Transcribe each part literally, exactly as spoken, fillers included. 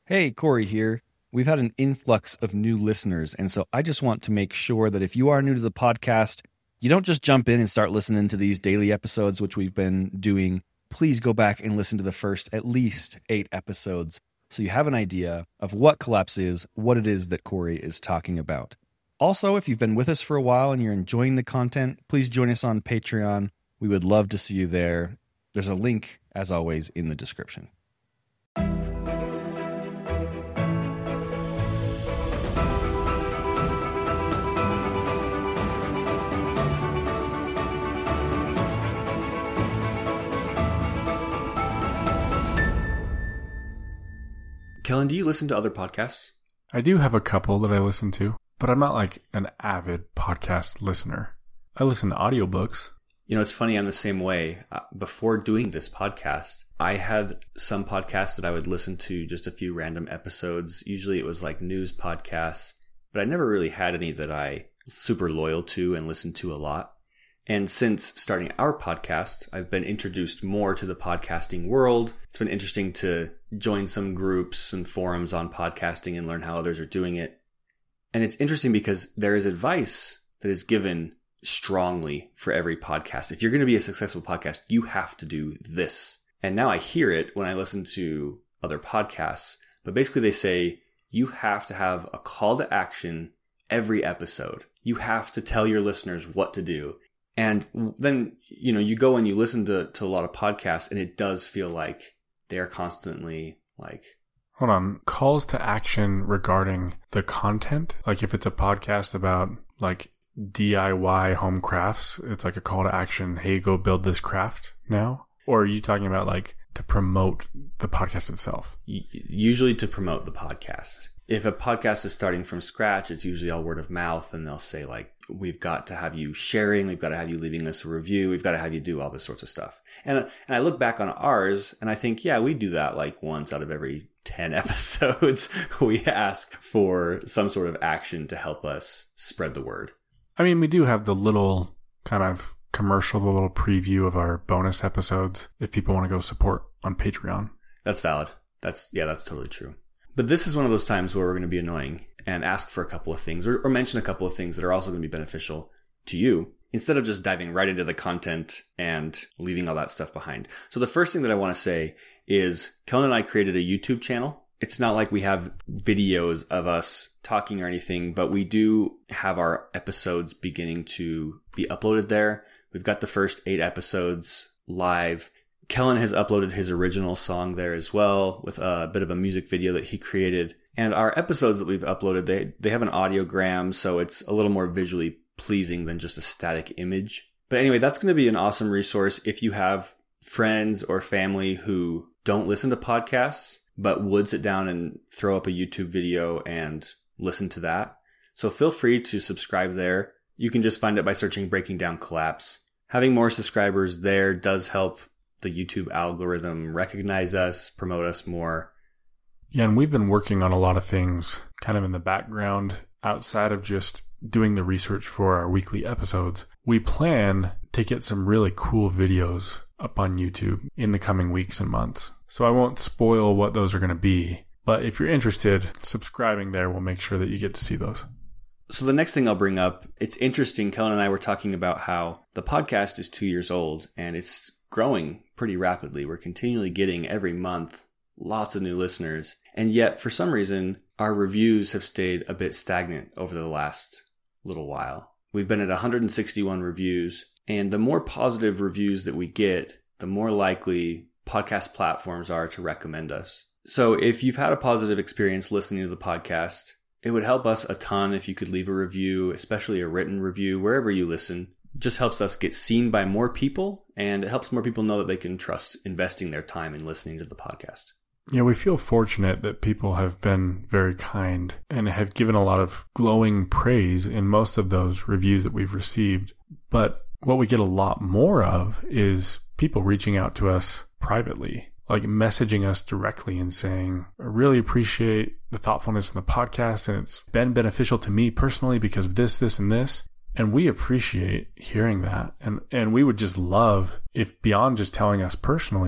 Hey, Corey here. We've had an influx of new listeners, and so I just want to make sure that if you are new to the podcast, you don't just jump in and start listening to these daily episodes, which we've been doing. Please go back and listen to the first at least eight episodes so you have an idea of what Collapse is, what it is that Corey is talking about. Also, if you've been with us for a while and you're enjoying the content, please join us on Patreon. We would love to see you there. There's a link, as always, in the description. Kellen, do you listen to other podcasts? I do have a couple that I listen to, but I'm not like an avid podcast listener. I listen to audiobooks. You know, it's funny, I'm the same way. Uh, before doing this podcast, I had some podcasts that I would listen to just a few random episodes. Usually it was like news podcasts, but I never really had any that I was super loyal to and listened to a lot. And since starting our podcast, I've been introduced more to the podcasting world. It's been interesting to join some groups and forums on podcasting and learn how others are doing it. And it's interesting because there is advice that is given strongly for every podcast. If you're going to be a successful podcast, you have to do this. And now I hear it when I listen to other podcasts. But basically they say you have to have a call to action every episode. You have to tell your listeners what to do. And then, you know, you go and you listen to, to a lot of podcasts and it does feel like they are constantly like... Hold on. Calls to action regarding the content? Like if it's a podcast about like D I Y home crafts, it's like a call to action. Hey, go build this craft now. Or are you talking about like to promote the podcast itself? Usually to promote the podcast. If a podcast is starting from scratch, it's usually all word of mouth, and they'll say like, we've got to have you sharing, we've got to have you leaving us a review, we've got to have you do all this sorts of stuff. And and I look back on ours and I think, yeah, we do that like once out of every ten episodes. We ask for some sort of action to help us spread the word. I mean, we do have the little kind of commercial, the little preview of our bonus episodes if people want to go support on Patreon. That's valid. That's, yeah, that's totally true. But this is one of those times where we're going to be annoying and ask for a couple of things or, or mention a couple of things that are also going to be beneficial to you instead of just diving right into the content and leaving all that stuff behind. So the first thing that I want to say is Kellen and I created a YouTube channel. It's not like we have videos of us talking or anything, but we do have our episodes beginning to be uploaded there. We've got the first eight episodes live. Kellen has uploaded his original song there as well with a bit of a music video that he created. And our episodes that we've uploaded, they, they have an audiogram, so it's a little more visually pleasing than just a static image. But anyway, that's going to be an awesome resource if you have friends or family who don't listen to podcasts, but would sit down and throw up a YouTube video and listen to that. So feel free to subscribe there. You can just find it by searching Breaking Down Collapse. Having more subscribers there does help the YouTube algorithm recognize us, promote us more. Yeah, and we've been working on a lot of things kind of in the background outside of just doing the research for our weekly episodes. We plan to get some really cool videos up on YouTube in the coming weeks and months. So I won't spoil what those are going to be, but if you're interested, subscribing there will make sure that you get to see those. So the next thing I'll bring up, it's interesting. Kellen and I were talking about how the podcast is two years old and it's growing pretty rapidly. We're continually getting every month lots of new listeners. And yet, for some reason, our reviews have stayed a bit stagnant over the last little while. We've been at one hundred sixty-one reviews. And the more positive reviews that we get, the more likely podcast platforms are to recommend us. So if you've had a positive experience listening to the podcast, it would help us a ton if you could leave a review, especially a written review, wherever you listen. It just helps us get seen by more people, and it helps more people know that they can trust investing their time in listening to the podcast. Yeah, we feel fortunate that people have been very kind and have given a lot of glowing praise in most of those reviews that we've received. But what we get a lot more of is people reaching out to us privately, like messaging us directly and saying, I really appreciate the thoughtfulness in the podcast, and it's been beneficial to me personally because of this, this, and this. And we appreciate hearing that. And and we would just love if beyond just telling us personally,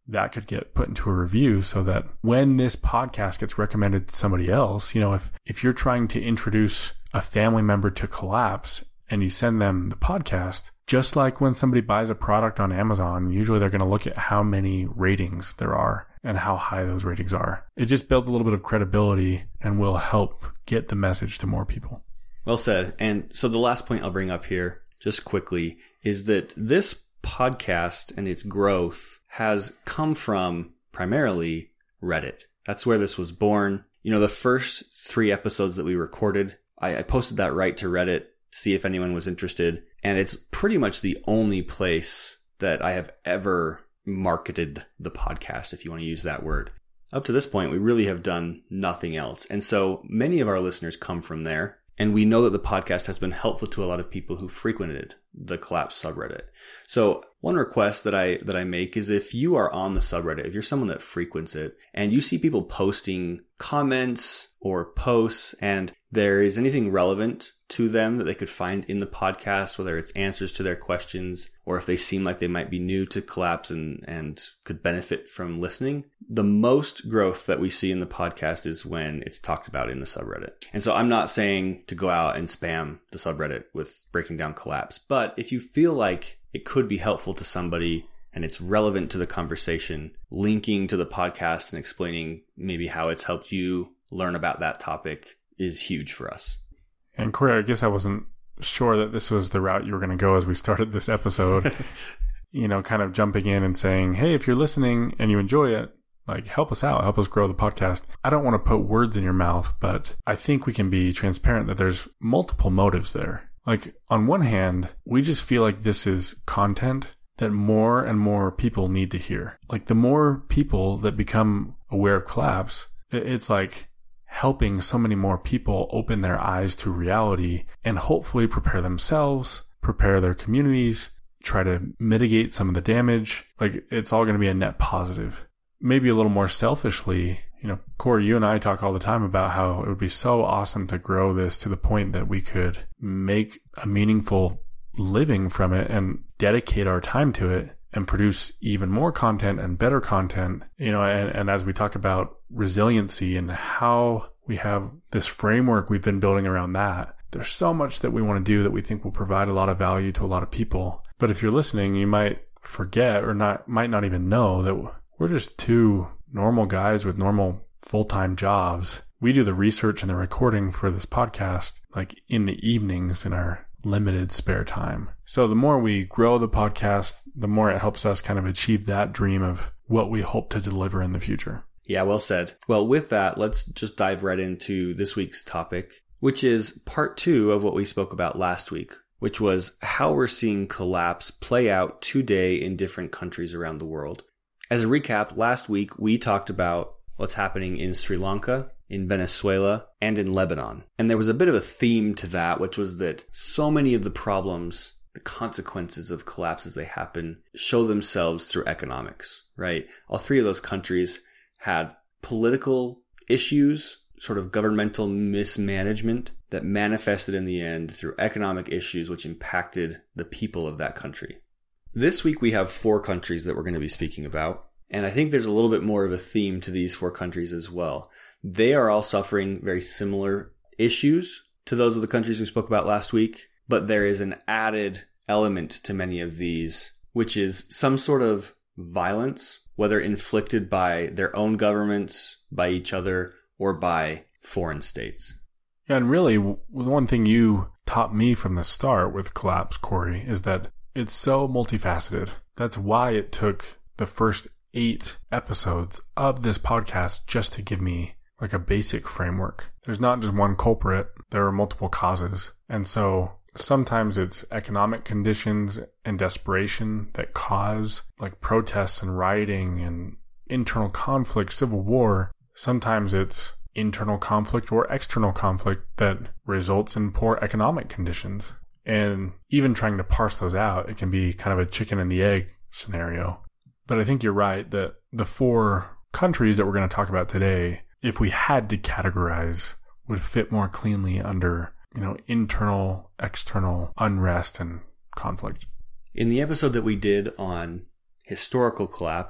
that could get put into a review so that when this podcast gets recommended to somebody else, you know, if, if you're trying to introduce a family member to Collapse and you send them the podcast, just like when somebody buys a product on Amazon, usually they're going to look at how many ratings there are and how high those ratings are. It just builds a little bit of credibility and will help get the message to more people. Well said. And so the last point I'll bring up here just quickly is that this podcast and its growth has come from primarily Reddit. That's where this was born. You know, the first three episodes that we recorded, I, I posted that right to Reddit, see if anyone was interested. And it's pretty much the only place that I have ever marketed the podcast, if you want to use that word. Up to this point, we really have done nothing else. And so many of our listeners come from there. And we know that the podcast has been helpful to a lot of people who frequented the Collapse subreddit. So one request that I that I make is if you are on the subreddit, if you're someone that frequents it, and you see people posting comments or posts, and there is anything relevant to them that they could find in the podcast, whether it's answers to their questions, or if they seem like they might be new to Collapse and, and could benefit from listening, the most growth that we see in the podcast is when it's talked about in the subreddit. And so I'm not saying to go out and spam the subreddit with breaking down Collapse, but if you feel like it could be helpful to somebody and it's relevant to the conversation, linking to the podcast and explaining maybe how it's helped you learn about that topic is huge for us. And Corey, I guess I wasn't sure that this was the route you were going to go as we started this episode, you know, kind of jumping in and saying, hey, if you're listening and you enjoy it, like help us out, help us grow the podcast. I don't want to put words in your mouth, but I think we can be transparent that there's multiple motives there. Like on one hand, we just feel like this is content that more and more people need to hear. Like the more people that become aware of Collapse, it's like helping so many more people open their eyes to reality and hopefully prepare themselves, prepare their communities, try to mitigate some of the damage. Like it's all going to be a net positive. Maybe a little more selfishly, you know, Corey, you and I talk all the time about how it would be so awesome to grow this to the point that we could make a meaningful living from it and dedicate our time to it and produce even more content and better content, you know, and, and as we talk about resiliency and how we have this framework we've been building around that, there's so much that we want to do that we think will provide a lot of value to a lot of people. But if you're listening, you might forget or not, might not even know that we're just two normal guys with normal full-time jobs. We do the research and the recording for this podcast like in the evenings in our limited spare time. So the more we grow the podcast, the more it helps us kind of achieve that dream of what we hope to deliver in the future. Yeah, well said. Well, with that, let's just dive right into this week's topic, which is part two of what we spoke about last week, which was how we're seeing Collapse play out today in different countries around the world. As a recap, last week we talked about what's happening in Sri Lanka, in Venezuela, and in Lebanon. And there was a bit of a theme to that, which was that so many of the problems, the consequences of Collapse as they happen, show themselves through economics, right? All three of those countries had political issues, sort of governmental mismanagement that manifested in the end through economic issues which impacted the people of that country. This week we have four countries that we're going to be speaking about, and I think there's a little bit more of a theme to these four countries as well. They are all suffering very similar issues to those of the countries we spoke about last week, but there is an added element to many of these, which is some sort of violence, whether inflicted by their own governments, by each other, or by foreign states. Yeah, and really, the one thing you taught me from the start with Collapse, Corey, is that it's so multifaceted. That's why it took the first eight episodes of this podcast just to give me like a basic framework. There's not just one culprit. There are multiple causes. And so sometimes it's economic conditions and desperation that cause like protests and rioting and internal conflict, civil war. Sometimes it's internal conflict or external conflict that results in poor economic conditions. And even trying to parse those out, it can be kind of a chicken and the egg scenario. But I think you're right that the four countries that we're going to talk about today, if we had to categorize, would fit more cleanly under, you know, internal, external unrest and conflict. In the episode that we did on historical collapse,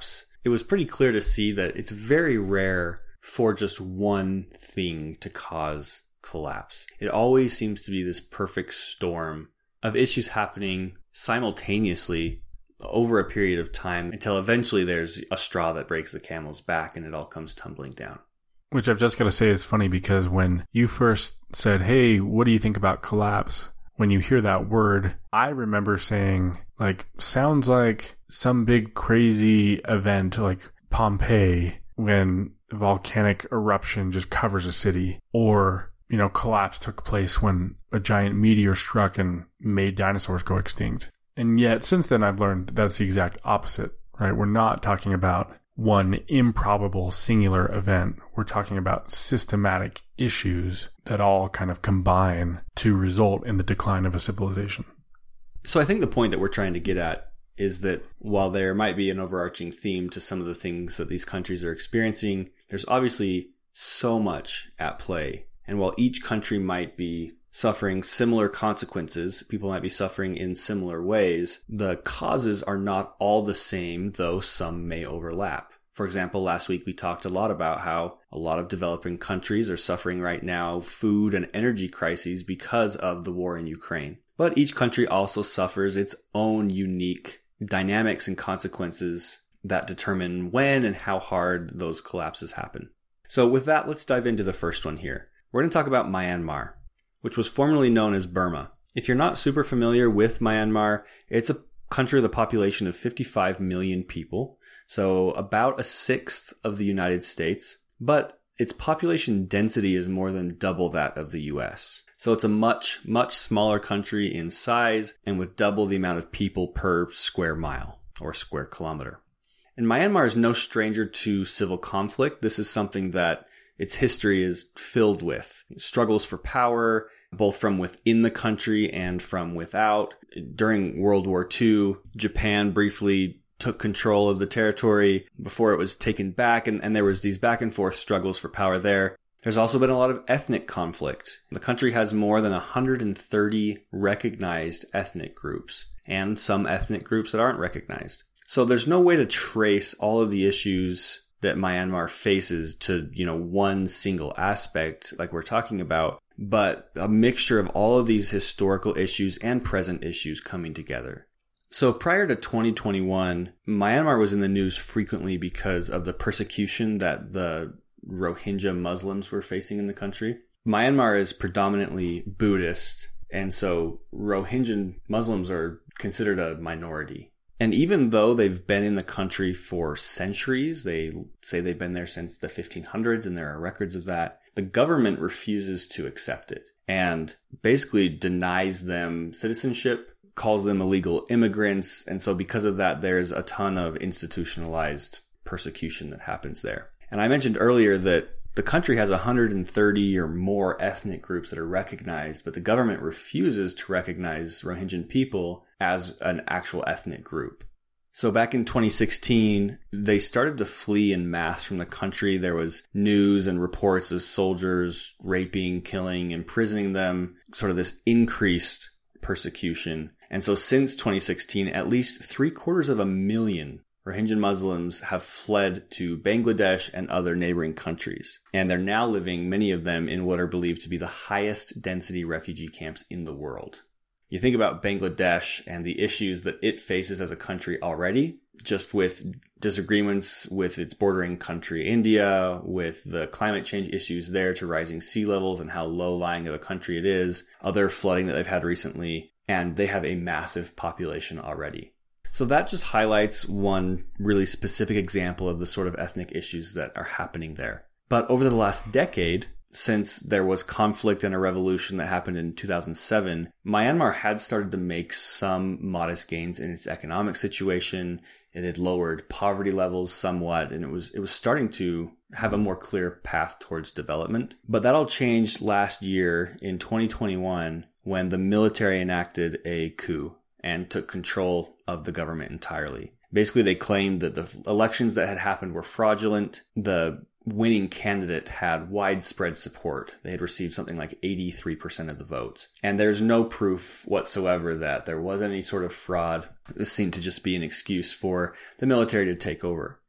it was pretty clear to see that it's very rare for just one thing to cause collapse. It always seems to be this perfect storm of issues happening simultaneously over a period of time until eventually there's a straw that breaks the camel's back and it all comes tumbling down. Which I've just got to say is funny because when you first said, hey, what do you think about collapse? When you hear that word, I remember saying, like, sounds like some big crazy event like Pompeii when volcanic eruption just covers a city, or, you know, collapse took place when a giant meteor struck and made dinosaurs go extinct. And yet, since then, I've learned that's the exact opposite, right? We're not talking about one improbable singular event. We're talking about systematic issues that all kind of combine to result in the decline of a civilization. So I think the point that we're trying to get at is that while there might be an overarching theme to some of the things that these countries are experiencing, there's obviously so much at play. And while each country might be suffering similar consequences, people might be suffering in similar ways, the causes are not all the same, though some may overlap. For example, last week we talked a lot about how a lot of developing countries are suffering right now food and energy crises because of the war in Ukraine. But each country also suffers its own unique dynamics and consequences that determine when and how hard those collapses happen. So with that, let's dive into the first one here. We're going to talk about Myanmar, which was formerly known as Burma. If you're not super familiar with Myanmar, it's a country with a population of fifty-five million people, so about a sixth of the United States, but its population density is more than double that of the U S. So it's a much, much smaller country in size and with double the amount of people per square mile or square kilometer. And Myanmar is no stranger to civil conflict. This is something that its history is filled with. Struggles for power, both from within the country and from without. During World War Two, Japan briefly took control of the territory before it was taken back, and, and there was these back and forth struggles for power there. There's also been a lot of ethnic conflict. The country has more than one hundred thirty recognized ethnic groups, and some ethnic groups that aren't recognized. So there's no way to trace all of the issues that Myanmar faces to, you know, one single aspect like we're talking about, but a mixture of all of these historical issues and present issues coming together. So prior to twenty twenty-one, Myanmar was in the news frequently because of the persecution that the Rohingya Muslims were facing in the country. Myanmar is predominantly Buddhist, and so Rohingya Muslims are considered a minority. And even though they've been in the country for centuries, they say they've been there since the fifteen hundreds, and there are records of that, the government refuses to accept it and basically denies them citizenship, calls them illegal immigrants. And so because of that, there's a ton of institutionalized persecution that happens there. And I mentioned earlier that the country has one hundred thirty or more ethnic groups that are recognized, but the government refuses to recognize Rohingya people as an actual ethnic group. So back in twenty sixteen, they started to flee en masse from the country. There was news and reports of soldiers raping, killing, imprisoning them, sort of this increased persecution. And so since twenty sixteen, at least three quarters of a million Rohingya Muslims have fled to Bangladesh and other neighboring countries. And they're now living, many of them, in what are believed to be the highest density refugee camps in the world. You think about Bangladesh and the issues that it faces as a country already, just with disagreements with its bordering country, India, with the climate change issues there to rising sea levels and how low-lying of a country it is, other flooding that they've had recently, and they have a massive population already. So that just highlights one really specific example of the sort of ethnic issues that are happening there. But over the last decade, since there was conflict and a revolution that happened in two thousand seven, Myanmar had started to make some modest gains in its economic situation. It had lowered poverty levels somewhat, and it was it was starting to have a more clear path towards development. But that all changed last year in twenty twenty-one when the military enacted a coup and took control of the government entirely. Basically, they claimed that the elections that had happened were fraudulent. The winning candidate had widespread support. They had received something like eighty-three percent of the votes. And there's no proof whatsoever that there was any sort of fraud. This seemed to just be an excuse for the military to take over.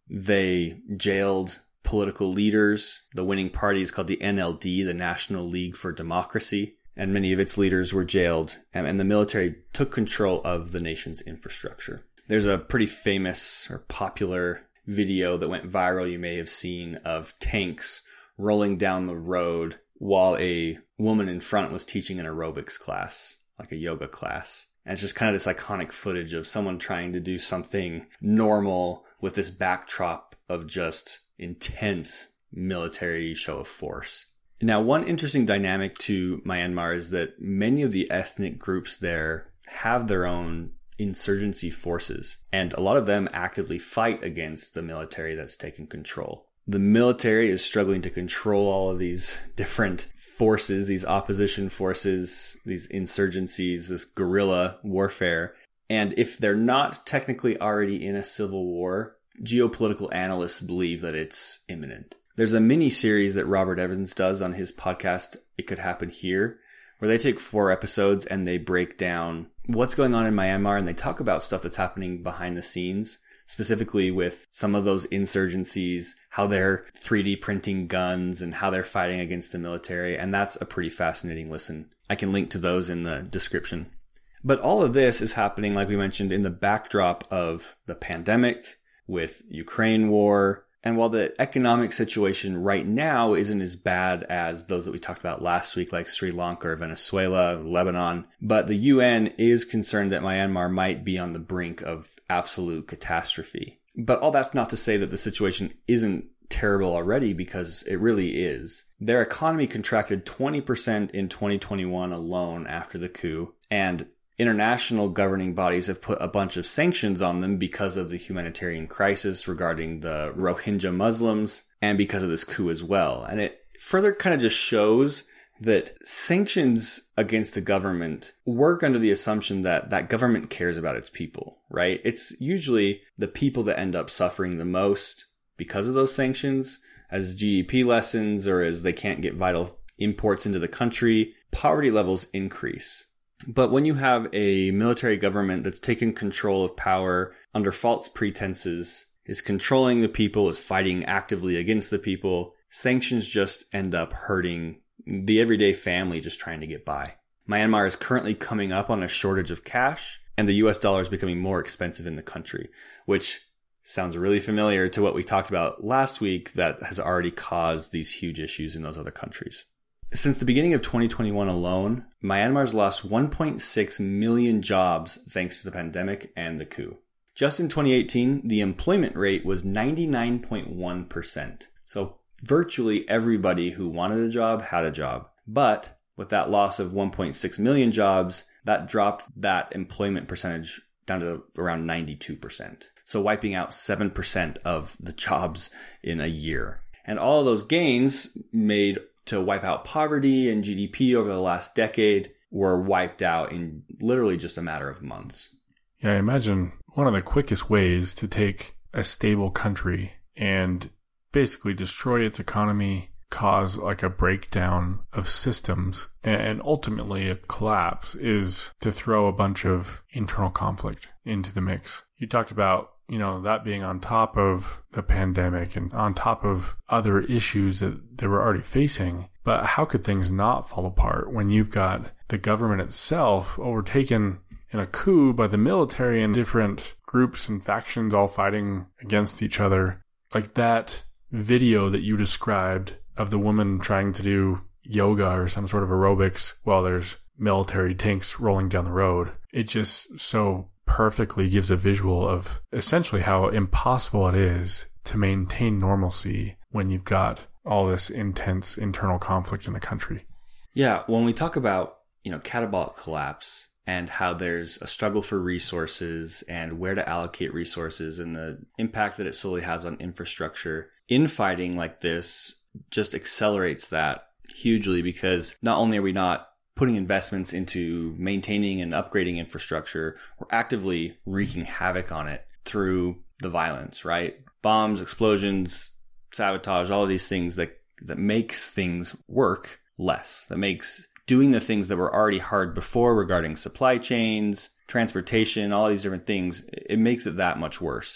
They jailed political leaders. The winning party is called the N L D, the National League for Democracy, and many of its leaders were jailed, and, and the military took control of the nation's infrastructure. There's a pretty famous or popular video that went viral you may have seen of tanks rolling down the road while a woman in front was teaching an aerobics class, like a yoga class. And it's just kind of this iconic footage of someone trying to do something normal with this backdrop of just intense military show of force. Now, one interesting dynamic to Myanmar is that many of the ethnic groups there have their own insurgency forces, and a lot of them actively fight against the military that's taken control. The military is struggling to control all of these different forces, these opposition forces, these insurgencies, this guerrilla warfare. And if they're not technically already in a civil war, geopolitical analysts believe that it's imminent. There's a mini series that Robert Evans does on his podcast, It Could Happen Here, where they take four episodes and they break down what's going on in Myanmar, and they talk about stuff that's happening behind the scenes, specifically with some of those insurgencies, how they're three D printing guns and how they're fighting against the military. And that's a pretty fascinating listen. I can link to those in the description. But all of this is happening, like we mentioned, in the backdrop of the pandemic, with Ukraine war. And while the economic situation right now isn't as bad as those that we talked about last week, like Sri Lanka or Venezuela, Lebanon, but the U N is concerned that Myanmar might be on the brink of absolute catastrophe. But all that's not to say that the situation isn't terrible already, because it really is. Their economy contracted twenty percent in twenty twenty-one alone after the coup, and international governing bodies have put a bunch of sanctions on them because of the humanitarian crisis regarding the Rohingya Muslims and because of this coup as well. And it further kind of just shows that sanctions against the government work under the assumption that that government cares about its people, right? It's usually the people that end up suffering the most because of those sanctions, as G D P lessens or as they can't get vital imports into the country. Poverty levels increase. But when you have a military government that's taken control of power under false pretenses, is controlling the people, is fighting actively against the people, sanctions just end up hurting the everyday family just trying to get by. Myanmar is currently coming up on a shortage of cash, and the U S dollar is becoming more expensive in the country, which sounds really familiar to what we talked about last week that has already caused these huge issues in those other countries. Since the beginning of twenty twenty-one alone, Myanmar's lost one point six million jobs thanks to the pandemic and the coup. Just in twenty eighteen, the employment rate was ninety-nine point one percent. So virtually everybody who wanted a job had a job. But with that loss of one point six million jobs, that dropped that employment percentage down to around ninety-two percent. So wiping out seven percent of the jobs in a year. And all of those gains made to wipe out poverty and G D P over the last decade were wiped out in literally just a matter of months. Yeah, I imagine one of the quickest ways to take a stable country and basically destroy its economy, cause like a breakdown of systems, and ultimately a collapse is to throw a bunch of internal conflict into the mix. You talked about, you know, that being on top of the pandemic and on top of other issues that they were already facing. But how could things not fall apart when you've got the government itself overtaken in a coup by the military and different groups and factions all fighting against each other? Like that video that you described of the woman trying to do yoga or some sort of aerobics while there's military tanks rolling down the road. It just so perfectly gives a visual of essentially how impossible it is to maintain normalcy when you've got all this intense internal conflict in the country. Yeah, when we talk about, you know, catabolic collapse and how there's a struggle for resources and where to allocate resources and the impact that it solely has on infrastructure, infighting like this just accelerates that hugely, because not only are we not putting investments into maintaining and upgrading infrastructure, we're actively wreaking havoc on it through the violence, right? Bombs, explosions, sabotage, all of these things that, that makes things work less, that makes doing the things that were already hard before regarding supply chains, transportation, all these different things, it makes it that much worse.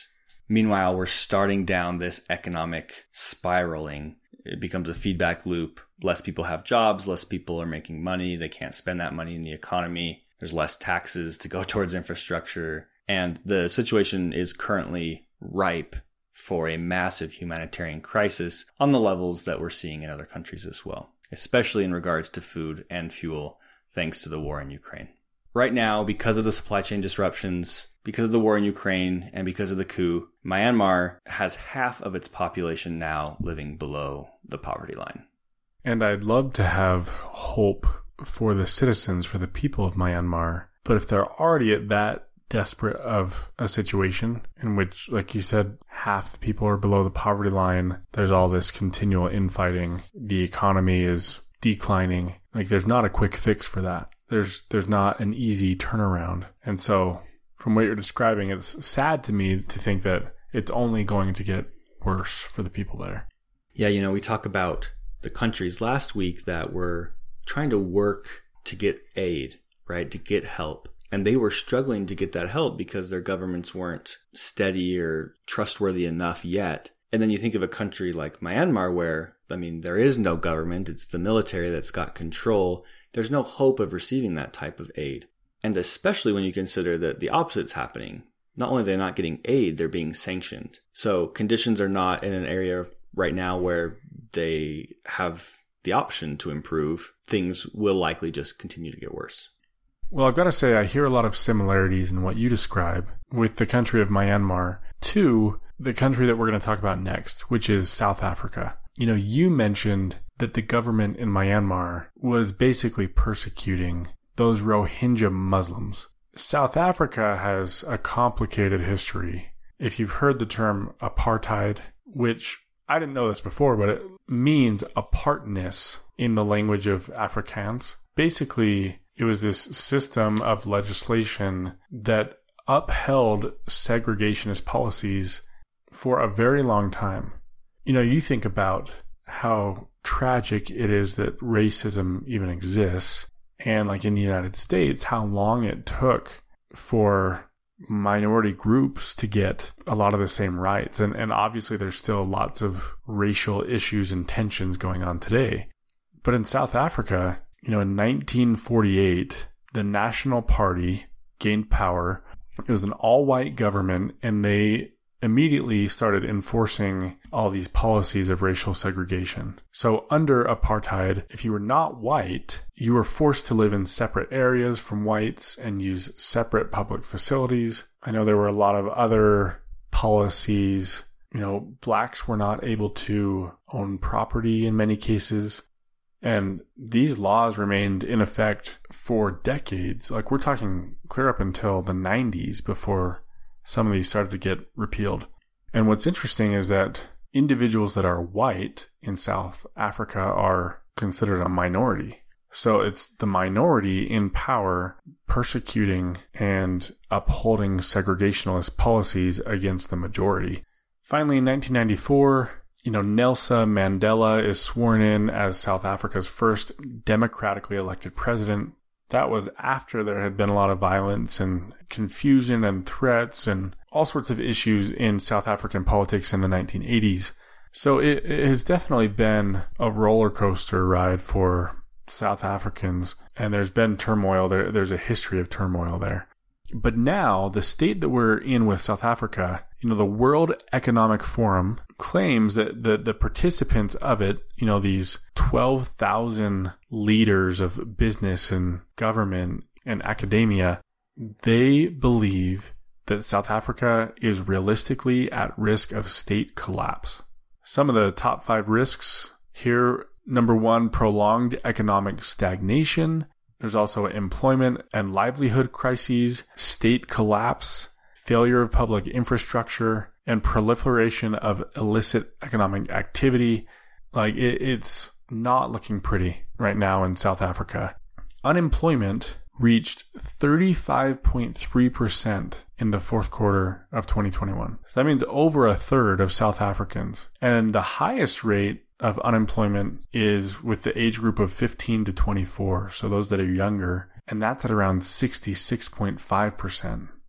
Meanwhile, we're starting down this economic spiraling. It becomes a feedback loop. Less people have jobs, less people are making money. They can't spend that money in the economy. There's less taxes to go towards infrastructure. And the situation is currently ripe for a massive humanitarian crisis on the levels that we're seeing in other countries as well, especially in regards to food and fuel, thanks to the war in Ukraine. Right now, because of the supply chain disruptions, because of the war in Ukraine, and because of the coup, Myanmar has half of its population now living below the poverty line. And I'd love to have hope for the citizens, for the people of Myanmar. But if they're already at that desperate of a situation in which, like you said, half the people are below the poverty line, there's all this continual infighting, the economy is declining, like there's not a quick fix for that. There's there's not an easy turnaround. And so from what you're describing, it's sad to me to think that it's only going to get worse for the people there. Yeah, you know, we talk about the countries last week that were trying to work to get aid, right, to get help. And they were struggling to get that help because their governments weren't steady or trustworthy enough yet. And then you think of a country like Myanmar where, I mean, there is no government. It's the military that's got control. There's no hope of receiving that type of aid. And especially when you consider that the opposite's happening. Not only are they not getting aid, they're being sanctioned. So conditions are not in an area right now where they have the option to improve. Things will likely just continue to get worse. Well, I've got to say, I hear a lot of similarities in what you describe with the country of Myanmar to the country that we're going to talk about next, which is South Africa. You know, you mentioned that the government in Myanmar was basically persecuting those Rohingya Muslims. South Africa has a complicated history. If you've heard the term apartheid, which I didn't know this before, but it means apartness in the language of Afrikaans. Basically, it was this system of legislation that upheld segregationist policies for a very long time. You know, you think about how tragic it is that racism even exists. And like in the United States, how long it took for minority groups to get a lot of the same rights. And, and obviously there's still lots of racial issues and tensions going on today. But in South Africa, you know, in nineteen forty-eight, the National Party gained power. It was an all-white government, and they immediately started enforcing all these policies of racial segregation. So under apartheid, if you were not white, you were forced to live in separate areas from whites and use separate public facilities. I know there were a lot of other policies. You know, blacks were not able to own property in many cases. And these laws remained in effect for decades. Like we're talking clear up until the nineties before some of these started to get repealed. And what's interesting is that individuals that are white in South Africa are considered a minority. So it's the minority in power persecuting and upholding segregationist policies against the majority. Finally, in nineteen ninety-four, you know, Nelson Mandela is sworn in as South Africa's first democratically elected president. That was after there had been a lot of violence and confusion and threats and all sorts of issues in South African politics in the nineteen eighties. So it, it has definitely been a roller coaster ride for South Africans, and there's been turmoil there. There's a history of turmoil there. But now, the state that we're in with South Africa, you know, the World Economic Forum claims that the, the participants of it, you know, these twelve thousand leaders of business and government and academia, they believe that South Africa is realistically at risk of state collapse. Some of the top five risks here, number one, prolonged economic stagnation. There's also employment and livelihood crises, state collapse, failure of public infrastructure, and proliferation of illicit economic activity. Like it, it's not looking pretty right now in South Africa. Unemployment reached thirty-five point three percent in the fourth quarter of twenty twenty-one. So that means over a third of South Africans. And the highest rate of unemployment is with the age group of fifteen to twenty-four, so those that are younger, and that's at around sixty-six point five percent.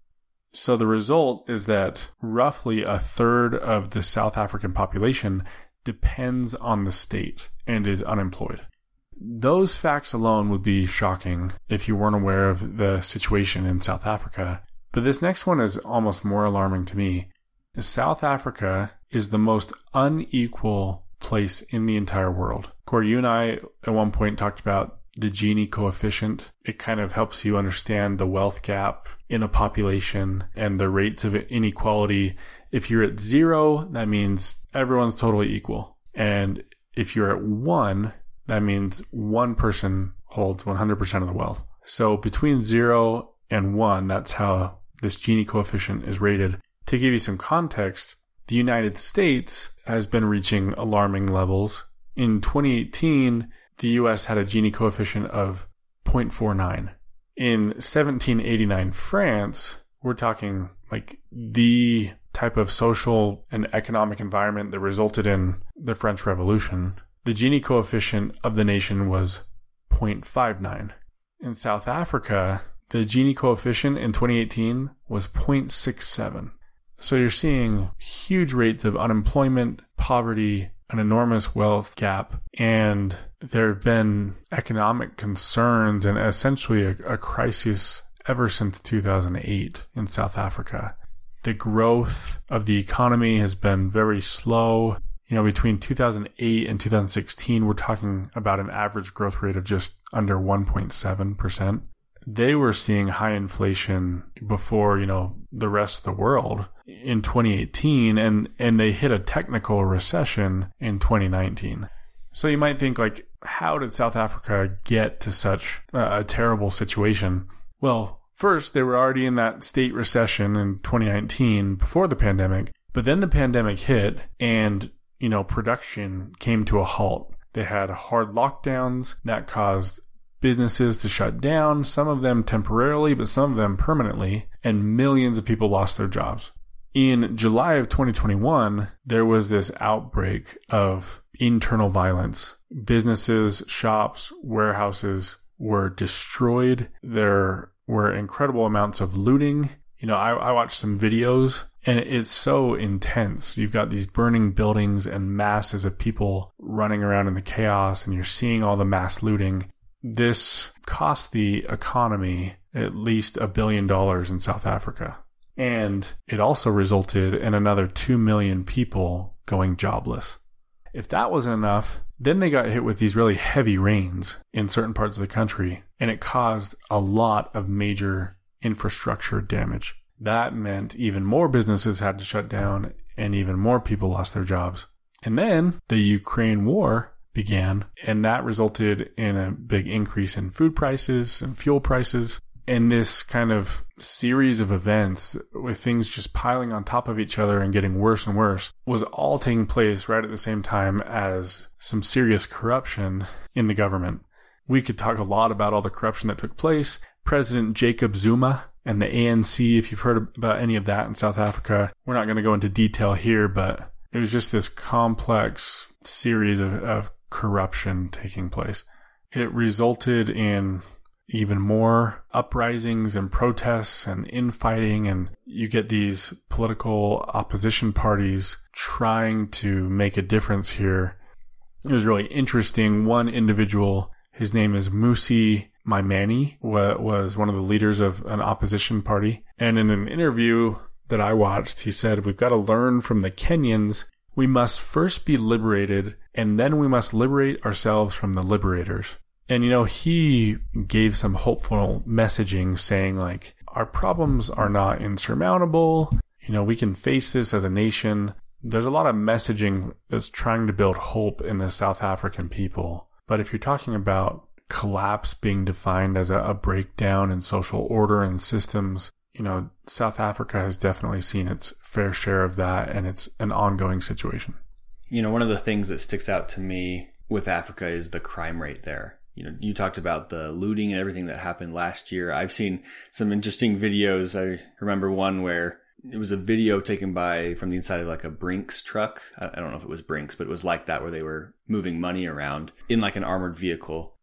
So the result is that roughly a third of the South African population depends on the state and is unemployed. Those facts alone would be shocking if you weren't aware of the situation in South Africa. But this next one is almost more alarming to me. South Africa is the most unequal place in the entire world. Corey, you and I at one point talked about the Gini coefficient. It kind of helps you understand the wealth gap in a population and the rates of inequality. If you're at zero, that means everyone's totally equal. And if you're at one, that means one person holds one hundred percent of the wealth. So between zero and one, that's how this Gini coefficient is rated. To give you some context, the United States has been reaching alarming levels. In twenty eighteen, the U S had a Gini coefficient of zero point four nine. In seventeen eighty-nine France, we're talking like the type of social and economic environment that resulted in the French Revolution. The Gini coefficient of the nation was zero point five nine. In South Africa, the Gini coefficient in twenty eighteen was zero point six seven. So you're seeing huge rates of unemployment, poverty, an enormous wealth gap, and there have been economic concerns and essentially a, a crisis ever since two thousand eight in South Africa. The growth of the economy has been very slow. You know, between two thousand eight and two thousand sixteen, we're talking about an average growth rate of just under one point seven percent. They were seeing high inflation before, you know, the rest of the world in twenty eighteen, and, and they hit a technical recession in twenty nineteen. So you might think, like, how did South Africa get to such a, a terrible situation? Well, first, they were already in that state recession in twenty nineteen before the pandemic, but then the pandemic hit and, you know, production came to a halt. They had hard lockdowns that caused businesses to shut down, some of them temporarily, but some of them permanently, and millions of people lost their jobs. In July of twenty twenty-one, there was this outbreak of internal violence. Businesses, shops, warehouses were destroyed. There were incredible amounts of looting. You know, I, I watched some videos, and it's so intense. You've got these burning buildings and masses of people running around in the chaos, and you're seeing all the mass looting. This cost the economy at least a billion dollars in South Africa. And it also resulted in another two million people going jobless. If that wasn't enough, then they got hit with these really heavy rains in certain parts of the country, and it caused a lot of major infrastructure damage. That meant even more businesses had to shut down, and even more people lost their jobs. And then the Ukraine war began, and that resulted in a big increase in food prices and fuel prices. And this kind of series of events with things just piling on top of each other and getting worse and worse was all taking place right at the same time as some serious corruption in the government. We could talk a lot about all the corruption that took place. President Jacob Zuma and the A N C, if you've heard about any of that in South Africa, we're not going to go into detail here, but it was just this complex series of, of corruption taking place. It resulted in even more uprisings and protests and infighting, and you get these political opposition parties trying to make a difference here. It was really interesting. One individual, his name is Mmusi Maimane, was one of the leaders of an opposition party. And in an interview that I watched, he said, "We've got to learn from the Kenyans. We must first be liberated, and then we must liberate ourselves from the liberators." And, you know, he gave some hopeful messaging saying, like, our problems are not insurmountable. You know, we can face this as a nation. There's a lot of messaging that's trying to build hope in the South African people. But if you're talking about collapse being defined as a, a breakdown in social order and systems, you know, South Africa has definitely seen its fair share of that, and it's an ongoing situation. You know, one of the things that sticks out to me with Africa is the crime rate there. You know, you talked about the looting and everything that happened last year. I've seen some interesting videos. I remember one where it was a video taken by from the inside of like a Brinks truck. I don't know if it was Brinks, but it was like that, where they were moving money around in like an armored vehicle.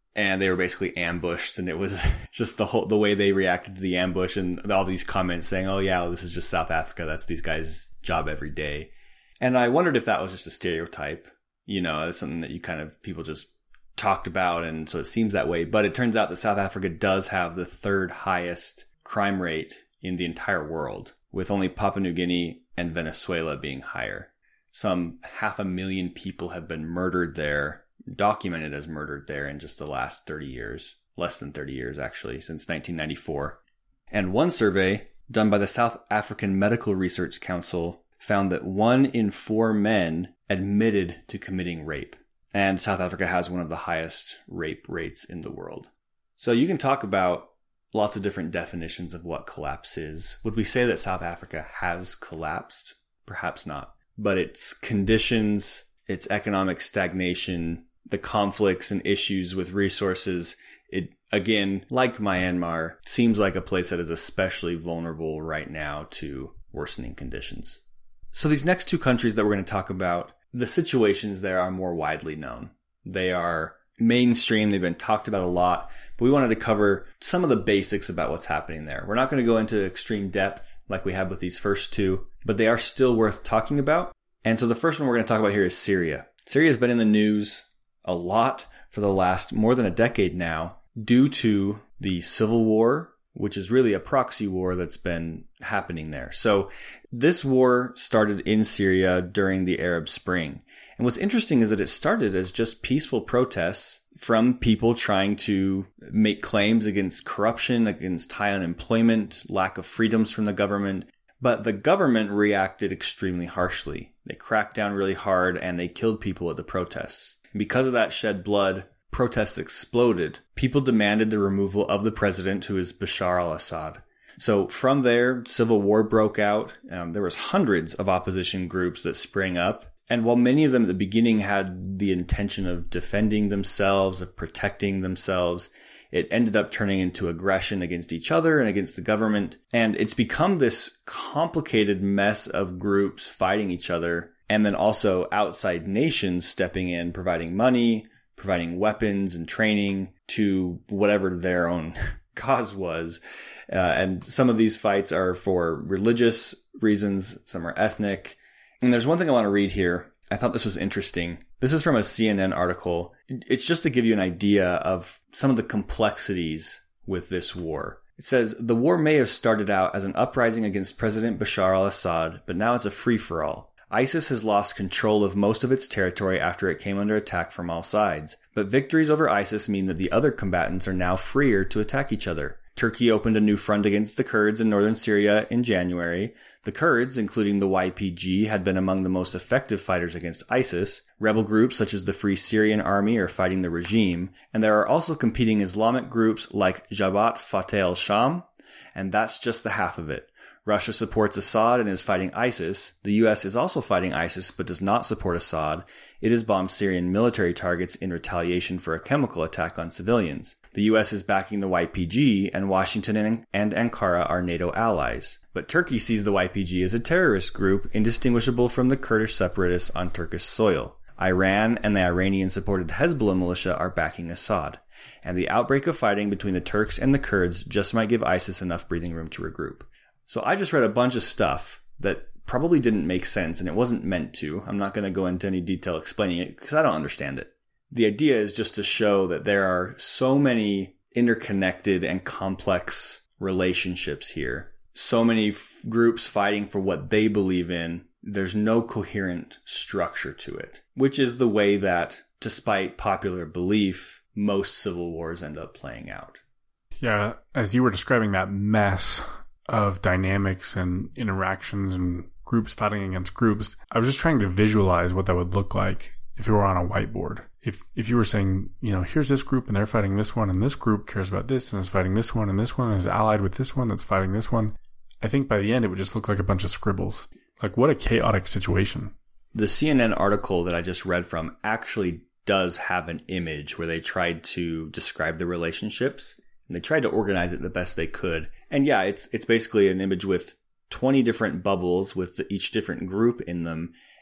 and they were basically ambushed, and it was just the whole, the way they reacted to the ambush and all these comments saying, oh yeah, well, this is just South Africa. That's these guys' job every day. And I wondered if that was just a stereotype, you know, it's something that you kind of, people just talked about. And so it seems that way, but it turns out that South Africa does have the third highest crime rate in the entire world, with only Papua New Guinea and Venezuela being higher. Some half a million people have been murdered there, documented as murdered there in just the last thirty years, less than thirty years actually, since nineteen ninety-four. And one survey done by the South African Medical Research Council found that one in four men admitted to committing rape. And South Africa has one of the highest rape rates in the world. So you can talk about lots of different definitions of what collapse is. Would we say that South Africa has collapsed? Perhaps not. But its conditions, its economic stagnation, the conflicts and issues with resources, it, again, like Myanmar, seems like a place that is especially vulnerable right now to worsening conditions. So these next two countries that we're going to talk about, the situations there are more widely known. They are mainstream. They've been talked about a lot, but we wanted to cover some of the basics about what's happening there. We're not going to go into extreme depth like we have with these first two, but they are still worth talking about. And so the first one we're going to talk about here is Syria. Syria has been in the news a lot for the last more than a decade now due to the civil war, which is really a proxy war that's been happening there. So this war started in Syria during the Arab Spring. And what's interesting is that it started as just peaceful protests from people trying to make claims against corruption, against high unemployment, lack of freedoms from the government. But the government reacted extremely harshly. They cracked down really hard and they killed people at the protests. And because of that shed blood, protests exploded. People demanded the removal of the president, who is Bashar al-Assad. So from there, civil war broke out. Um, there was hundreds of opposition groups that sprang up. And while many of them at the beginning had the intention of defending themselves, of protecting themselves, it ended up turning into aggression against each other and against the government. And it's become this complicated mess of groups fighting each other, and then also outside nations stepping in, providing money, providing weapons and training to whatever their own cause was. Uh, and some of these fights are for religious reasons. Some are ethnic. And there's one thing I want to read here. I thought this was interesting. This is from a C N N article. It's just to give you an idea of some of the complexities with this war. It says, the war may have started out as an uprising against President Bashar al-Assad, but now it's a free-for-all. ISIS has lost control of most of its territory after it came under attack from all sides. But victories over ISIS mean that the other combatants are now freer to attack each other. Turkey opened a new front against the Kurds in northern Syria in January. The Kurds, including the Y P G, had been among the most effective fighters against ISIS. Rebel groups such as the Free Syrian Army are fighting the regime. And there are also competing Islamic groups like Jabhat Fateh al-Sham. And that's just the half of it. Russia supports Assad and is fighting ISIS. The U S is also fighting ISIS but does not support Assad. It has bombed Syrian military targets in retaliation for a chemical attack on civilians. The U S is backing the Y P G, and Washington and Ankara are NATO allies. But Turkey sees the Y P G as a terrorist group indistinguishable from the Kurdish separatists on Turkish soil. Iran and the Iranian-supported Hezbollah militia are backing Assad. And the outbreak of fighting between the Turks and the Kurds just might give ISIS enough breathing room to regroup. So I just read a bunch of stuff that probably didn't make sense, and it wasn't meant to. I'm not going to go into any detail explaining it because I don't understand it. The idea is just to show that there are so many interconnected and complex relationships here. So many f- groups fighting for what they believe in. There's no coherent structure to it, which is the way that, despite popular belief, most civil wars end up playing out. Yeah, as you were describing that mess of dynamics and interactions and groups fighting against groups, I was just trying to visualize what that would look like if it were on a whiteboard. If if you were saying, you know, here's this group and they're fighting this one, and this group cares about this and is fighting this one, and this one is allied with this one that's fighting this one, I think by the end it would just look like a bunch of scribbles. Like, what a chaotic situation. The C N N article that I just read from actually does have an image where they tried to describe the relationships. And they tried to organize it the best they could. And yeah, it's it's basically an image with twenty different bubbles with each different group in them.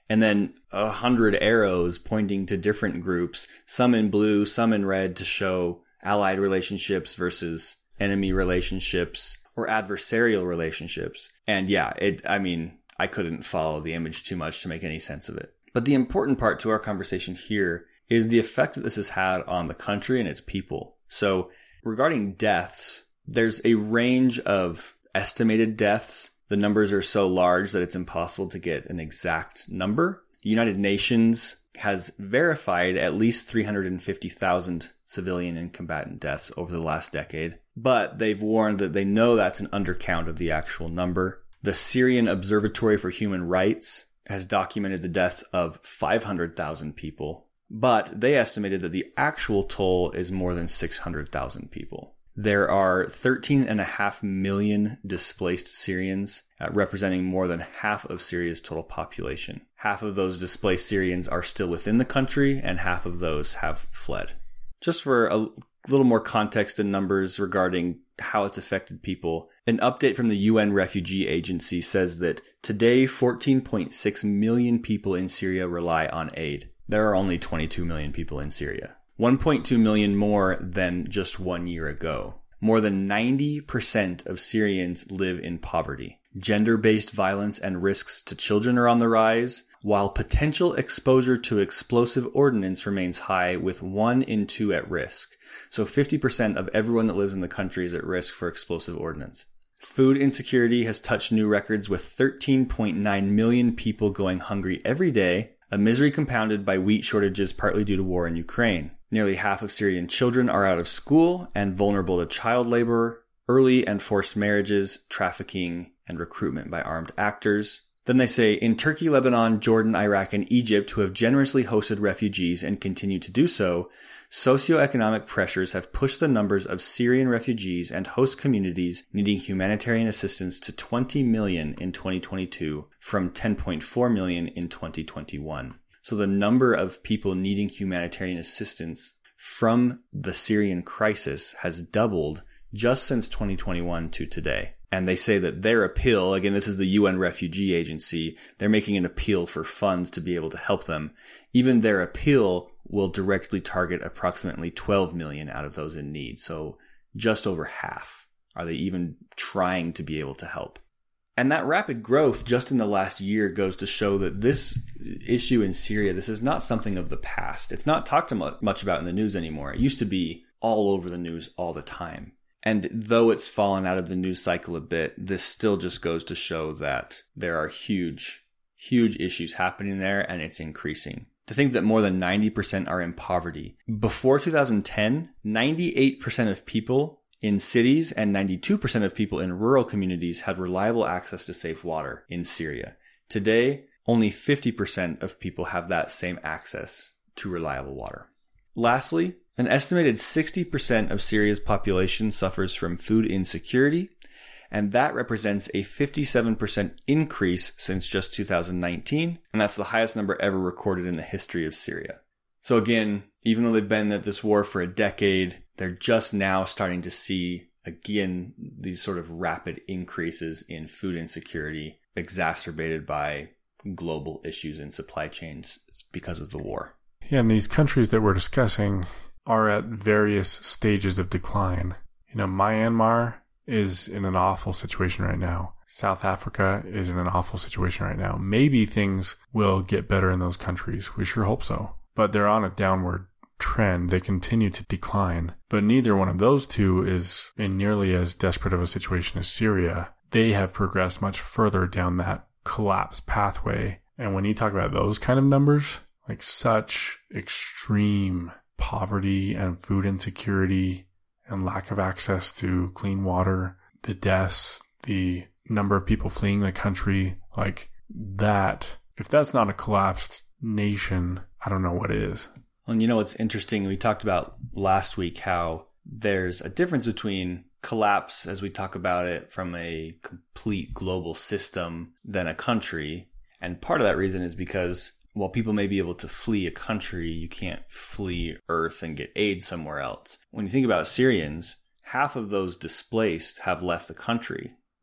and then a hundred arrows pointing to different groups, some in blue, some in red, to show allied relationships versus enemy relationships or adversarial relationships. And yeah, it, I mean, I couldn't follow the image too much to make any sense of it. But the important part to our conversation here is the effect that this has had on the country and its people. So regarding deaths, there's a range of estimated deaths. The numbers are so large that it's impossible to get an exact number. The United Nations has verified at least three hundred fifty thousand civilian and combatant deaths over the last decade, but they've warned that they know that's an undercount of the actual number. The Syrian Observatory for Human Rights has documented the deaths of five hundred thousand people, but they estimated that the actual toll is more than six hundred thousand people. There are thirteen and a half million displaced Syrians, uh, representing more than half of Syria's total population. Half of those displaced Syrians are still within the country, and half of those have fled. Just for a little more context and numbers regarding how it's affected people, an update from the U N Refugee Agency says that today fourteen point six million people in Syria rely on aid. There are only twenty-two million people in Syria. one point two million more than just one year ago. More than ninety percent of Syrians live in poverty. Gender-based violence and risks to children are on the rise, while potential exposure to explosive ordnance remains high, with one in two at risk. So fifty percent of everyone that lives in the country is at risk for explosive ordnance. Food insecurity has touched new records, with thirteen point nine million people going hungry every day, a misery compounded by wheat shortages partly due to war in Ukraine. Nearly half of Syrian children are out of school and vulnerable to child labor, early and forced marriages, trafficking, and recruitment by armed actors. Then they say, in Turkey, Lebanon, Jordan, Iraq, and Egypt, who have generously hosted refugees and continue to do so, socioeconomic pressures have pushed the numbers of Syrian refugees and host communities needing humanitarian assistance to twenty million in twenty twenty-two from ten point four million in twenty twenty-one. So the number of people needing humanitarian assistance from the Syrian crisis has doubled just since twenty twenty-one to today. And they say that their appeal, again, this is the U N Refugee Agency, they're making an appeal for funds to be able to help them. Even their appeal will directly target approximately twelve million out of those in need. So just over half are they even trying to be able to help. And that rapid growth just in the last year goes to show that this issue in Syria, this is not something of the past. It's not talked much about in the news anymore. It used to be all over the news all the time. And though it's fallen out of the news cycle a bit, this still just goes to show that there are huge, huge issues happening there, and it's increasing. To think that more than ninety percent are in poverty. Before two thousand ten, ninety-eight percent of people in cities and ninety-two percent of people in rural communities had reliable access to safe water in Syria. Today, only fifty percent of people have that same access to reliable water. Lastly, an estimated sixty percent of Syria's population suffers from food insecurity, and that represents a fifty-seven percent increase since just two thousand nineteen, and that's the highest number ever recorded in the history of Syria. So again, even though they've been at this war for a decade, they're just now starting to see, again, these sort of rapid increases in food insecurity exacerbated by global issues in supply chains because of the war. Yeah, and these countries that we're discussing are at various stages of decline. You know, Myanmar is in an awful situation right now. South Africa is in an awful situation right now. Maybe things will get better in those countries. We sure hope so. But they're on a downward trend. They continue to decline. But neither one of those two is in nearly as desperate of a situation as Syria. They have progressed much further down that collapse pathway. And when you talk about those kind of numbers, like such extreme poverty and food insecurity and lack of access to clean water, the deaths, the number of people fleeing the country, like that, if that's not a collapsed nation, I don't know what is. Well, you know what's interesting? We talked about last week how there's a difference between collapse, as we talk about it, from a complete global system than a country. And part of that reason is because while people may be able to flee a country, you can't flee Earth and get aid somewhere else. When you think about Syrians, half of those displaced have left the country.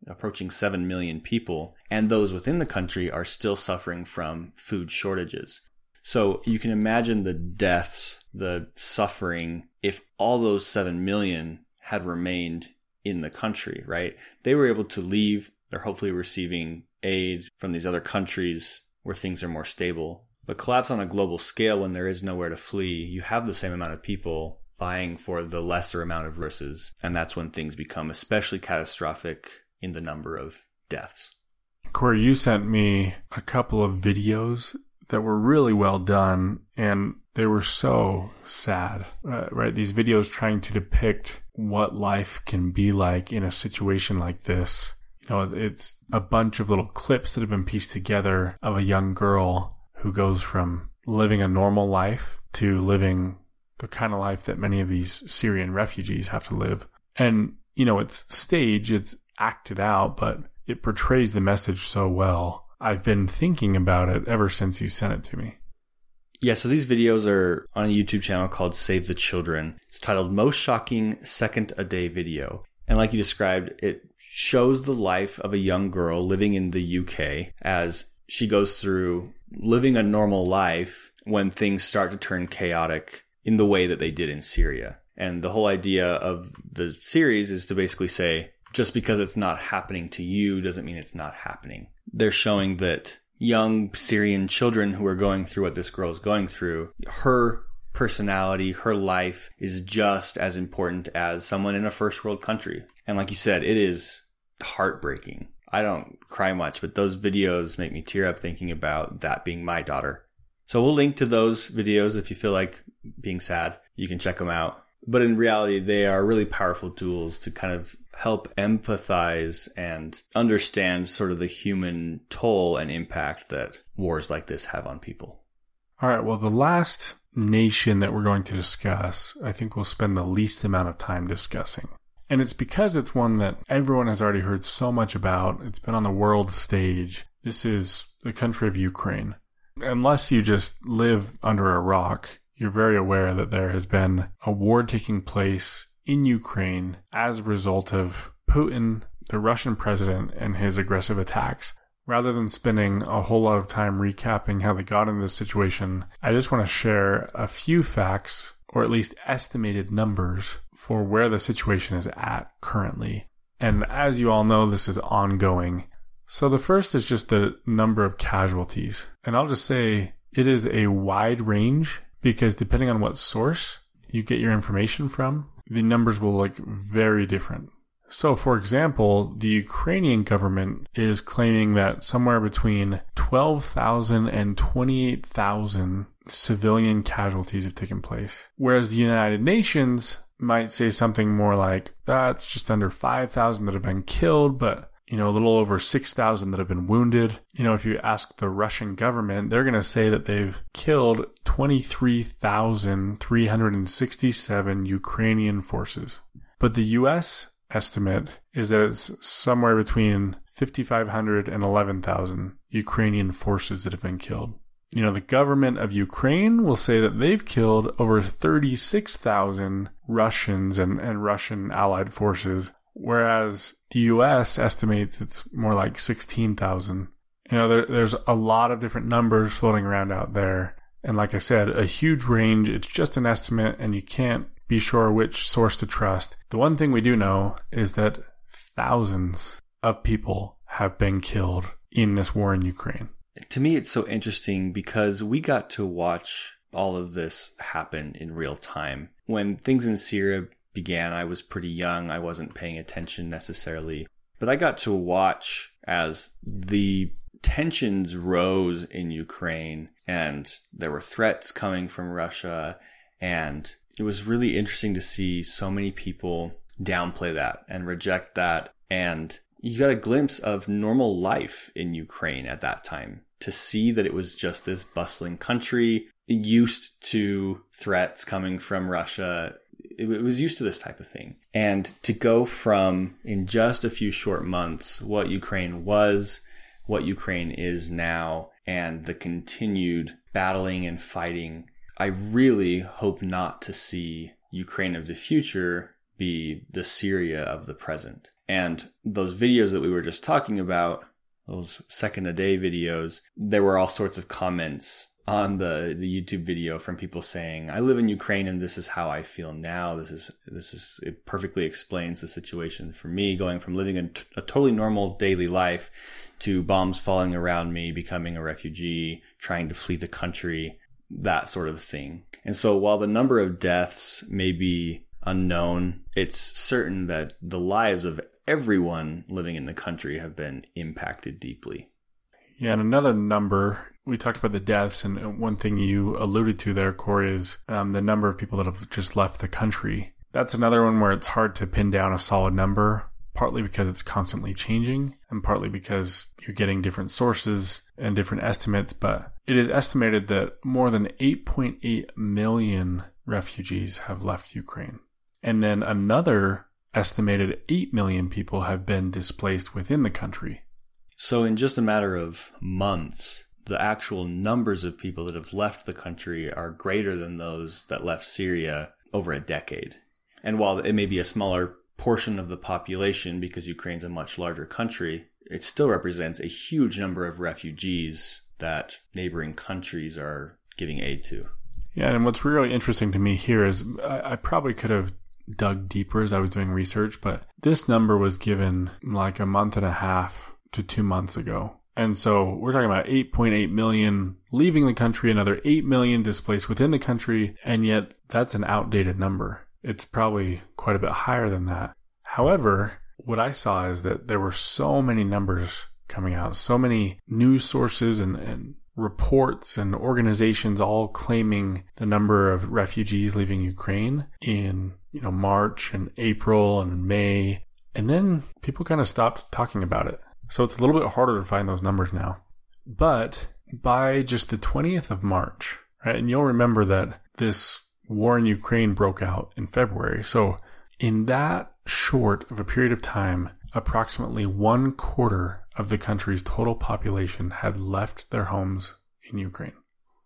approaching seven million people, and those within the country are still suffering from food shortages. So you can imagine the deaths, the suffering, if all those seven million had remained in the country, right? They were able to leave. They're hopefully receiving aid from these other countries where things are more stable. But collapse on a global scale, when there is nowhere to flee, you have the same amount of people vying for the lesser amount of resources. And that's when things become especially catastrophic in the number of deaths. Corey, you sent me a couple of videos that were really well done, and they were so sad, uh, right? These videos trying to depict what life can be like in a situation like this. You know, it's a bunch of little clips that have been pieced together of a young girl who goes from living a normal life to living the kind of life that many of these Syrian refugees have to live. And, you know, it's staged, it's acted out, but it portrays the message so well. I've been thinking about it ever since you sent it to me. Yeah, so these videos are on a YouTube channel called Save the Children. It's titled Most Shocking Second a Day Video. And like you described, it shows the life of a young girl living in the U K as she goes through living a normal life when things start to turn chaotic in the way that they did in Syria. And the whole idea of the series is to basically say, just because it's not happening to you doesn't mean it's not happening. They're showing that young Syrian children who are going through what this girl is going through, her personality, her life is just as important as someone in a first world country. And like you said, it is heartbreaking. I don't cry much, but those videos make me tear up thinking about that being my daughter. So we'll link to those videos if you feel like being sad. You can check them out. But in reality, they are really powerful tools to kind of help empathize and understand sort of the human toll and impact that wars like this have on people. All right, well, the last nation that we're going to discuss, I think we'll spend the least amount of time discussing. And it's because it's one that everyone has already heard so much about. It's been on the world stage. This is the country of Ukraine. Unless you just live under a rock, you're very aware that there has been a war taking place in Ukraine as a result of Putin, the Russian president, and his aggressive attacks. Rather than spending a whole lot of time recapping how they got into this situation, I just want to share a few facts, or at least estimated numbers, for where the situation is at currently. And as you all know, this is ongoing. So the first is just the number of casualties. And I'll just say it is a wide range, because depending on what source you get your information from, the numbers will look very different. So, for example, the Ukrainian government is claiming that somewhere between twelve thousand and twenty-eight thousand civilian casualties have taken place, whereas the United Nations might say something more like, that's just under five thousand that have been killed, but you know, a little over six thousand that have been wounded. You know, if you ask the Russian government, they're going to say that they've killed twenty-three thousand three hundred sixty-seven Ukrainian forces. But the U S estimate is that it's somewhere between fifty-five hundred and eleven thousand Ukrainian forces that have been killed. You know, the government of Ukraine will say that they've killed over thirty-six thousand Russians and, and Russian allied forces, whereas the U S estimates it's more like sixteen thousand. You know, there, there's a lot of different numbers floating around out there. And like I said, a huge range. It's just an estimate, and you can't be sure which source to trust. The one thing we do know is that thousands of people have been killed in this war in Ukraine. To me, it's so interesting because we got to watch all of this happen in real time. When things in Syria began, I was pretty young. I wasn't paying attention necessarily. But I got to watch as the tensions rose in Ukraine, and there were threats coming from Russia, and it was really interesting to see so many people downplay that and reject that. And you got a glimpse of normal life in Ukraine at that time, to see that it was just this bustling country used to threats coming from Russia. It was used to this type of thing. And to go from, in just a few short months, what Ukraine was, what Ukraine is now, and the continued battling and fighting, I really hope not to see Ukraine of the future be the Syria of the present. And those videos that we were just talking about, those second a day videos, there were all sorts of comments on the, the YouTube video from people saying, I live in Ukraine and this is how I feel now. This is, this is, it perfectly explains the situation for me, going from living a, t- a totally normal daily life to bombs falling around me, becoming a refugee, trying to flee the country, that sort of thing. And so while the number of deaths may be unknown, it's certain that the lives of everyone living in the country have been impacted deeply. Yeah, and another number, we talked about the deaths, and one thing you alluded to there, Corey, is um, the number of people that have just left the country. That's another one where it's hard to pin down a solid number, partly because it's constantly changing, and partly because you're getting different sources and different estimates. But it is estimated that more than eight point eight million refugees have left Ukraine. And then another estimated eight million people have been displaced within the country. So in just a matter of months, the actual numbers of people that have left the country are greater than those that left Syria over a decade. And while it may be a smaller portion of the population because Ukraine's a much larger country, it still represents a huge number of refugees that neighboring countries are giving aid to. Yeah, and what's really interesting to me here is I, I probably could have dug deeper as I was doing research, but this number was given like a month and a half to two months ago. And so we're talking about eight point eight million leaving the country, another eight million displaced within the country, and yet that's an outdated number. It's probably quite a bit higher than that. However, what I saw is that there were so many numbers coming out, so many news sources and, and reports and organizations all claiming the number of refugees leaving Ukraine in, you know, March and April and May. And then people kind of stopped talking about it. So it's a little bit harder to find those numbers now. But by just the twentieth of March, right? And you'll remember that this war in Ukraine broke out in February. So in that short of a period of time, approximately one quarter of the country's total population had left their homes in Ukraine.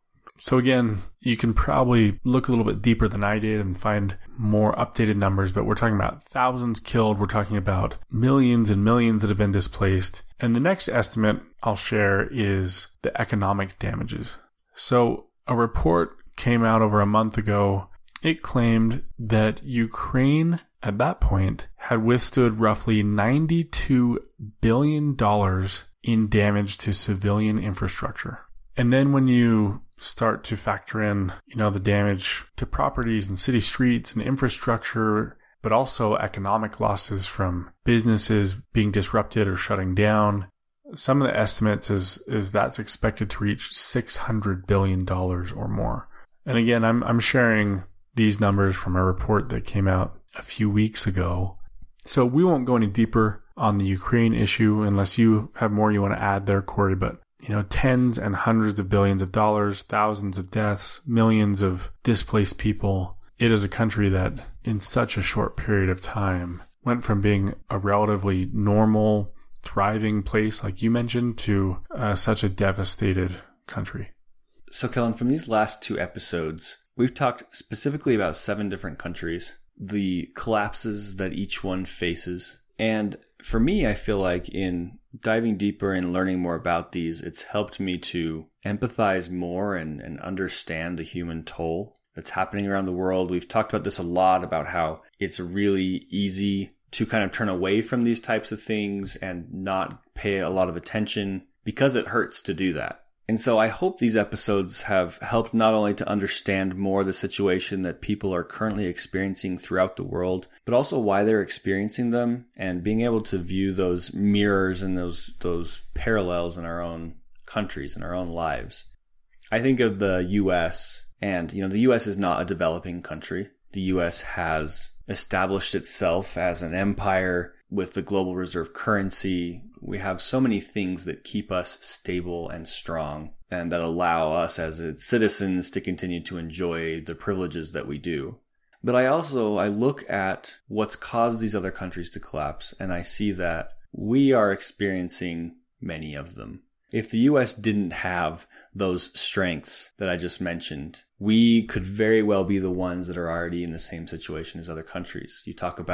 So again, you can probably look a little bit deeper than I did and find more updated numbers, but we're talking about thousands killed. We're talking about millions and millions that have been displaced. And the next estimate I'll share is the economic damages. So a report came out over a month ago. It claimed that Ukraine at that point had withstood roughly ninety-two billion dollars in damage to civilian infrastructure. And then when you start to factor in, you know, the damage to properties and city streets and infrastructure, but also economic losses from businesses being disrupted or shutting down, some of the estimates is is that's expected to reach six hundred billion dollars or more. And again, I'm I'm sharing these numbers from a report that came out a few weeks ago. So we won't go any deeper on the Ukraine issue unless you have more you want to add there, Corey, but you know, tens and hundreds of billions of dollars, thousands of deaths, millions of displaced people. It is a country that in such a short period of time went from being a relatively normal, thriving place, like you mentioned, to uh, such a devastated country. So, Kellen, from these last two episodes, we've talked specifically about seven different countries, the collapses that each one faces. And for me, I feel like in diving deeper and learning more about these, it's helped me to empathize more and, and understand the human toll that's happening around the world. We've talked about this a lot, about how it's really easy to kind of turn away from these types of things and not pay a lot of attention because it hurts to do that. And so I hope these episodes have helped not only to understand more the situation that people are currently experiencing throughout the world, but also why they're experiencing them and being able to view those mirrors and those those parallels in our own countries and our own lives. I think of the U S, and you know, the U S is not a developing country. The U S has established itself as an empire with the global reserve currency. We have so many things that keep us stable and strong and that allow us as its citizens to continue to enjoy the privileges that we do. But I also, I look at what's caused these other countries to collapse, and I see that we are experiencing many of them. If the U S didn't have those strengths that I just mentioned, we could very well be the ones that are already in the same situation as other countries. You talk about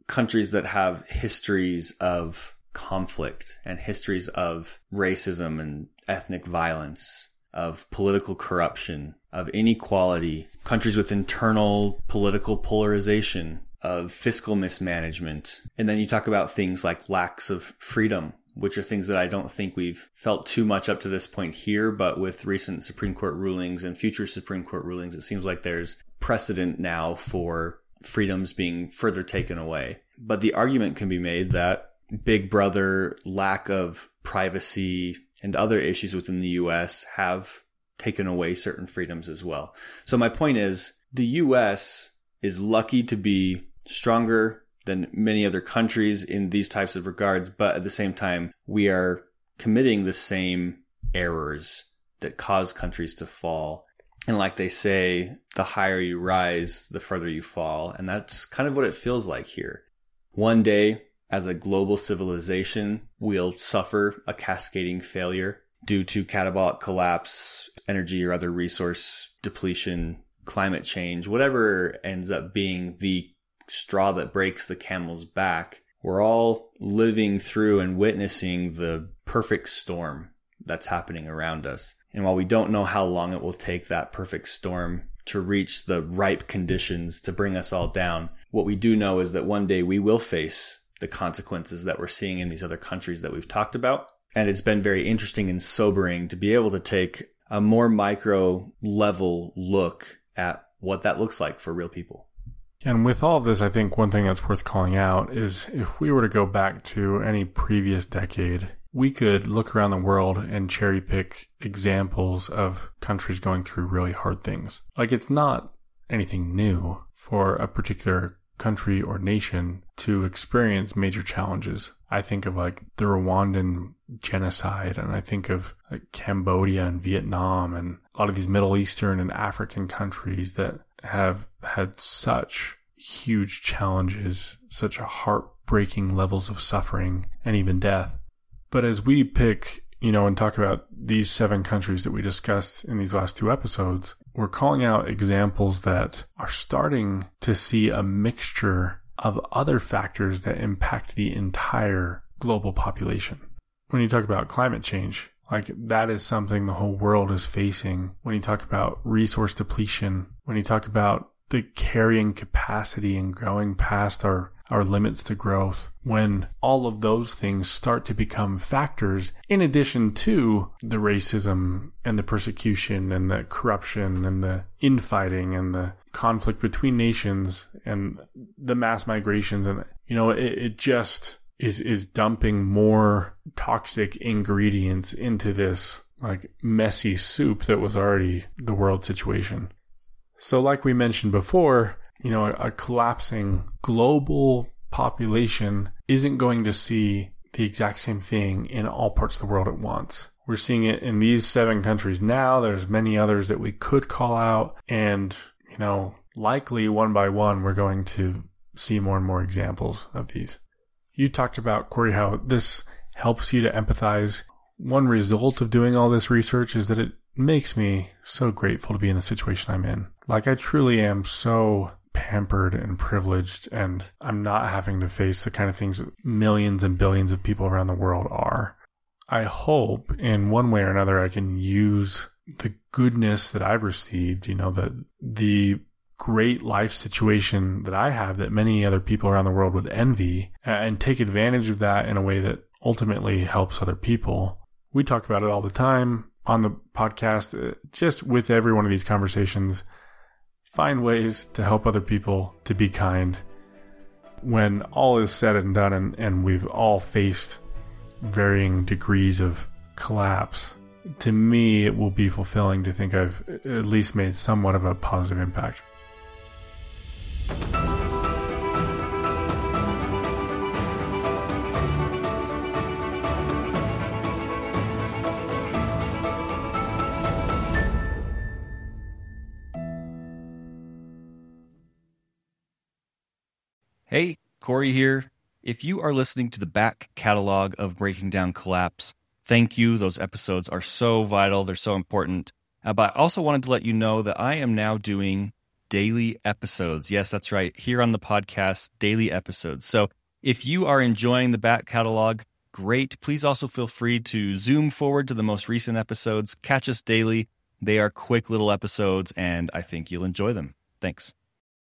countries that have histories of conflict and histories of racism and ethnic violence, of political corruption, of inequality, countries with internal political polarization, of fiscal mismanagement. And then you talk about things like lacks of freedom, which are things that I don't think we've felt too much up to this point here, but with recent Supreme Court rulings and future Supreme Court rulings, it seems like there's precedent now for freedoms being further taken away. But the argument can be made that Big Brother, lack of privacy, and other issues within the U S have taken away certain freedoms as well. So my point is, the U S is lucky to be stronger than many other countries in these types of regards, but at the same time, we are committing the same errors that cause countries to fall. And like they say, the higher you rise, the further you fall. And that's kind of what it feels like here. One day, as a global civilization, we'll suffer a cascading failure due to catabolic collapse, energy or other resource depletion, climate change, whatever ends up being the straw that breaks the camel's back. We're all living through and witnessing the perfect storm that's happening around us. And while we don't know how long it will take that perfect storm to reach the ripe conditions to bring us all down, what we do know is that one day we will face the consequences that we're seeing in these other countries that we've talked about. And it's been very interesting and sobering to be able to take a more micro level look at what that looks like for real people. And with all of this, I think one thing that's worth calling out is if we were to go back to any previous decade, we could look around the world and cherry pick examples of countries going through really hard things. Like, it's not anything new for a particular country or nation to experience major challenges. I think of like the Rwandan genocide, and I think of like Cambodia and Vietnam and a lot of these Middle Eastern and African countries that have had such huge challenges, such heartbreaking levels of suffering and even death. But as we pick, you know, and talk about these seven countries that we discussed in these last two episodes, we're calling out examples that are starting to see a mixture of other factors that impact the entire global population. When you talk about climate change, like that is something the whole world is facing. When you talk about resource depletion, when you talk about the carrying capacity and growing past our, our limits to growth, when all of those things start to become factors in addition to the racism and the persecution and the corruption and the infighting and the conflict between nations and the mass migrations, and you know, it, it just is is dumping more toxic ingredients into this like messy soup that was already the world situation. So like we mentioned before, you know, a, a collapsing global population isn't going to see the exact same thing in all parts of the world at once. We're seeing it in these seven countries now. There's many others that we could call out, and, you know, likely one by one, we're going to see more and more examples of these. You talked about, Corey, how this helps you to empathize. One result of doing all this research is that it makes me so grateful to be in the situation I'm in. Like, I truly am so pampered and privileged, and I'm not having to face the kind of things that millions and billions of people around the world are. I hope in one way or another I can use the goodness that I've received, you know, the the great life situation that I have that many other people around the world would envy, and take advantage of that in a way that ultimately helps other people. We talk about it all the time on the podcast. Just with every one of these conversations, find ways to help other people, to be kind. When all is said and done, and, and we've all faced varying degrees of collapse, to me it will be fulfilling to think I've at least made somewhat of a positive impact. Hey, Corey here. If you are listening to the back catalog of Breaking Down Collapse, thank you. Those episodes are so vital. They're so important. Uh, but I also wanted to let you know that I am now doing daily episodes. Yes, that's right. Here on the podcast, daily episodes. So if you are enjoying the back catalog, great. Please also feel free to zoom forward to the most recent episodes. Catch us daily. They are quick little episodes, and I think you'll enjoy them. Thanks.